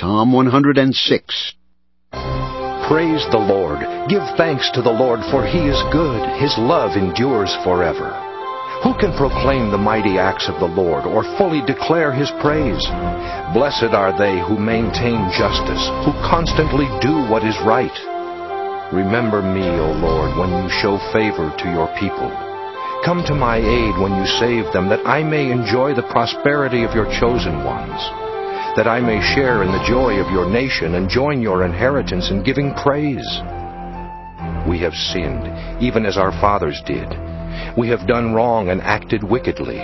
Psalm 106. Praise the Lord. Give thanks to the Lord, for He is good. His love endures forever. Who can proclaim the mighty acts of the Lord, or fully declare His praise? Blessed are they who maintain justice, who constantly do what is right. Remember me, O Lord, when you show favor to your people. Come to my aid when you save them, that I may enjoy the prosperity of your chosen ones, that I may share in the joy of your nation and join your inheritance in giving praise. We have sinned, even as our fathers did. We have done wrong and acted wickedly.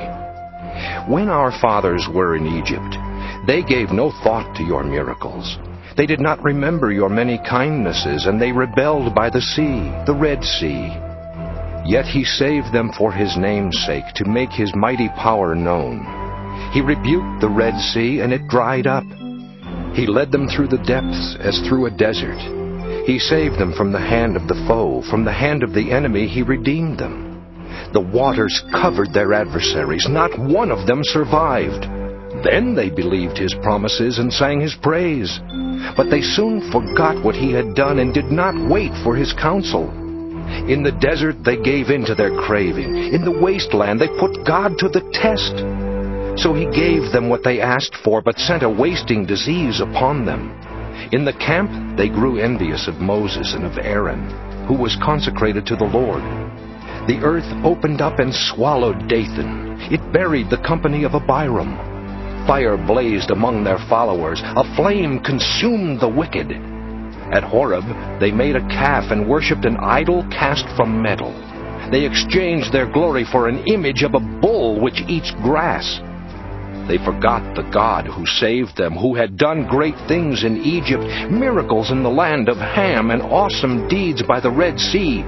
When our fathers were in Egypt, they gave no thought to your miracles. They did not remember your many kindnesses, and they rebelled by the sea, the Red Sea. Yet He saved them for His name's sake, to make His mighty power known. He rebuked the Red Sea, and it dried up. He led them through the depths as through a desert. He saved them from the hand of the foe. From the hand of the enemy He redeemed them. The waters covered their adversaries. Not one of them survived. Then they believed His promises and sang His praise. But they soon forgot what He had done and did not wait for His counsel. In the desert they gave in to their craving. In the wasteland they put God to the test. So He gave them what they asked for, but sent a wasting disease upon them. In the camp they grew envious of Moses and of Aaron, who was consecrated to the Lord. The earth opened up and swallowed Dathan. It buried the company of Abiram. Fire blazed among their followers. A flame consumed the wicked. At Horeb they made a calf and worshipped an idol cast from metal. They exchanged their glory for an image of a bull which eats grass. They forgot the God who saved them, who had done great things in Egypt, miracles in the land of Ham, and awesome deeds by the Red Sea.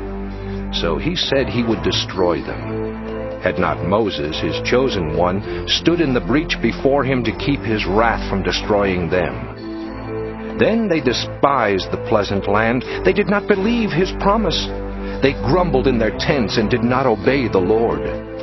So He said He would destroy them. Had not Moses, His chosen one, stood in the breach before Him to keep His wrath from destroying them. Then they despised the pleasant land. They did not believe His promise. They grumbled in their tents and did not obey the Lord.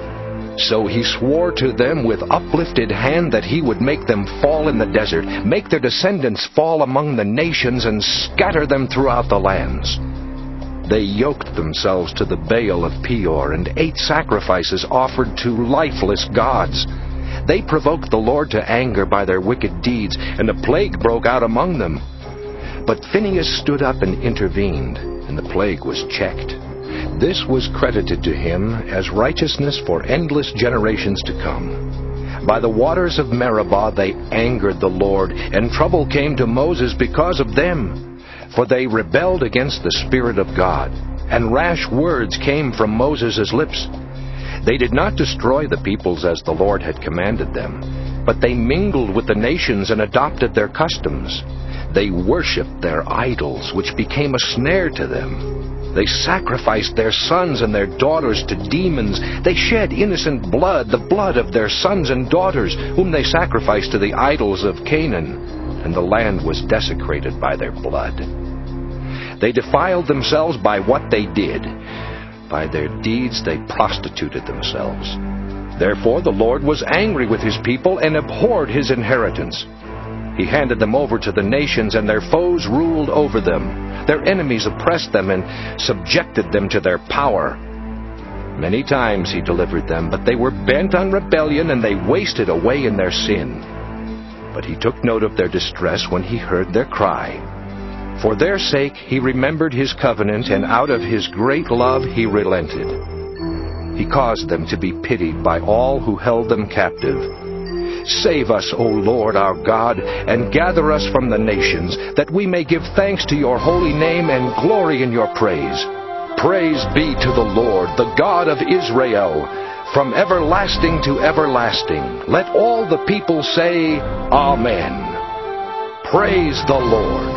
So He swore to them with uplifted hand that He would make them fall in the desert, make their descendants fall among the nations, and scatter them throughout the lands. They yoked themselves to the Baal of Peor and ate sacrifices offered to lifeless gods. They provoked the Lord to anger by their wicked deeds, and a plague broke out among them. But Phinehas stood up and intervened, and the plague was checked. This was credited to him as righteousness for endless generations to come. By the waters of Meribah they angered the Lord, and trouble came to Moses because of them. For they rebelled against the Spirit of God, and rash words came from Moses' lips. They did not destroy the peoples as the Lord had commanded them, but they mingled with the nations and adopted their customs. They worshipped their idols, which became a snare to them. They sacrificed their sons and their daughters to demons. They shed innocent blood, the blood of their sons and daughters, whom they sacrificed to the idols of Canaan, and the land was desecrated by their blood. They defiled themselves by what they did. By their deeds they prostituted themselves. Therefore the Lord was angry with His people and abhorred His inheritance. He handed them over to the nations, and their foes ruled over them. Their enemies oppressed them and subjected them to their power. Many times He delivered them, but they were bent on rebellion, and they wasted away in their sin. But He took note of their distress when He heard their cry. For their sake He remembered His covenant, and out of His great love He relented. He caused them to be pitied by all who held them captive. Save us, O Lord our God, and gather us from the nations, that we may give thanks to your holy name and glory in your praise. Praise be to the Lord, the God of Israel, from everlasting to everlasting. Let all the people say, Amen. Praise the Lord.